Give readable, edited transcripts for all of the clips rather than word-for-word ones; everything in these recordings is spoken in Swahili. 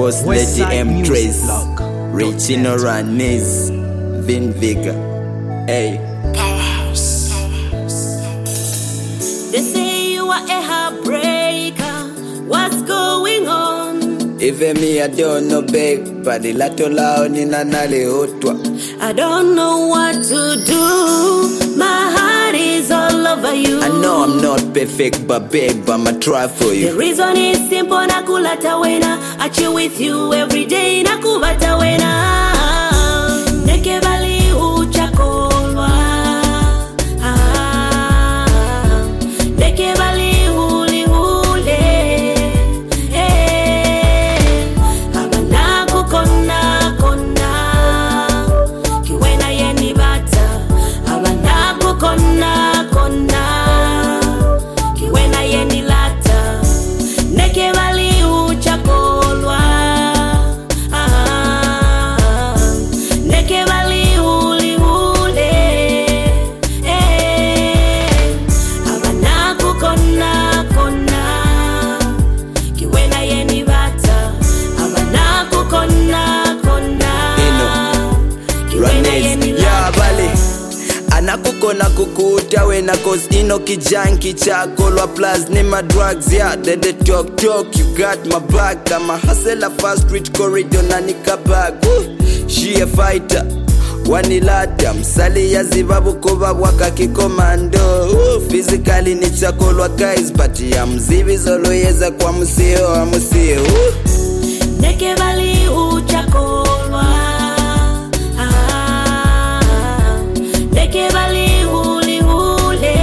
Boss Lady M Trace, Reaching around knees, Vin Vigor. Hey. They say you are a heartbreaker. What's going on? Even me, I don't know, babe. But the lato lao ni nanale otwa. I don't know what to do. My heart is all over you. I know I'm not perfect, but babe, I'ma try for you. The reason is simple, nakulata wena. I chill with you every day, nakubata wena. Neke bali uchakolwa. Neke bali huli hule. Abana kukona kona. Kiwena yeni bata. Abana kukona kona. Kiwena yeni lata. Neke bali uchakolwa. Neke bali huli hule. Abana kukona kona. Kiwena yeni bata. Abana kukona kona. Kiwena yeni lata. Yeah, vale. Anakukona kukuta wena cause ino kijanki chako lwa plus ni my drugs. Yeah, they talk, you got my back. I'm a hustler fast street corridor na nikabag. She a fighter, wanilata msali ya zibabu kuba waka kikomando. Physically ni chako lwa guys, but ya mzibi zolo yeza kwa musio amusio. Neke bali uchakolwa. Neke bali huli hule.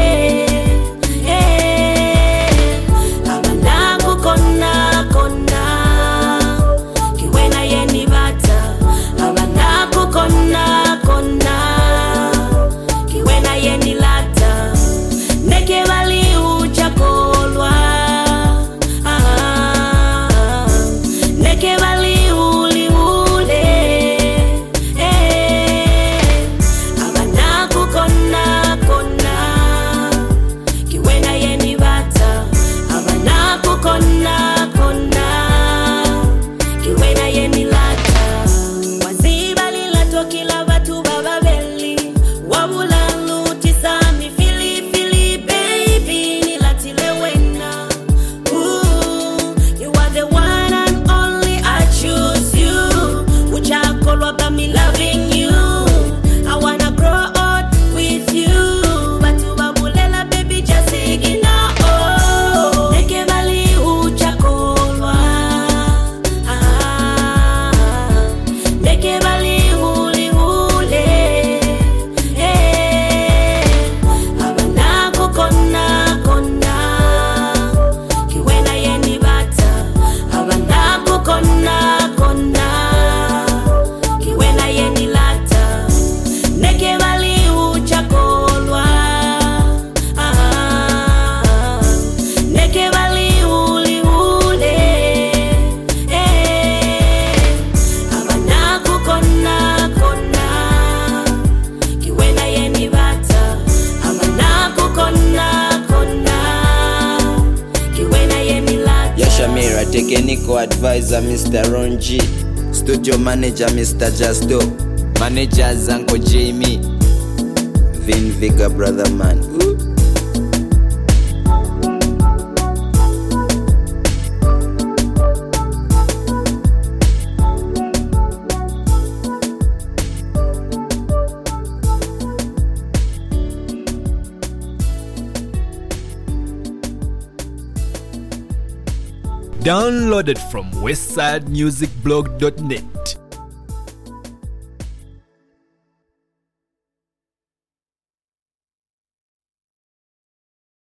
Abana kukona kona. Kiwena yeni bata. Abana kukona kona. Kiwena yeni lata. Neke bali uchakolwa. Neke bali huli hule. Abana kukona kona. Kiwena yeni bata. Abana kukona kona. Kiwena yeni lata. Wazibali lato kila batu baba belly. Wabula luti sami fili fili baby. Nilatile wena. Ooh, you are the one and only, I choose you. Uchakolwa by me loving you. I wanna grow old with you. Batu babulela baby just igina oh. Neke bali uchakolwa. Neke bali huli hule. Abana kukona kona. Kiwena yeni bata. Abana kukona kona. Kiwena yeni lata. Neke bali uchakolwa. Neke bali huli hule. Abana kukona kona. Kiwena yeni bata. Abana kukona kona. Kiwena yeni lata. Yashamira technical advisor Mr. Ron G, studio manager Mr. Justo, managers Uncle Jamie, Vin Vigor brother man. Downloaded from westsidemusicblog.net.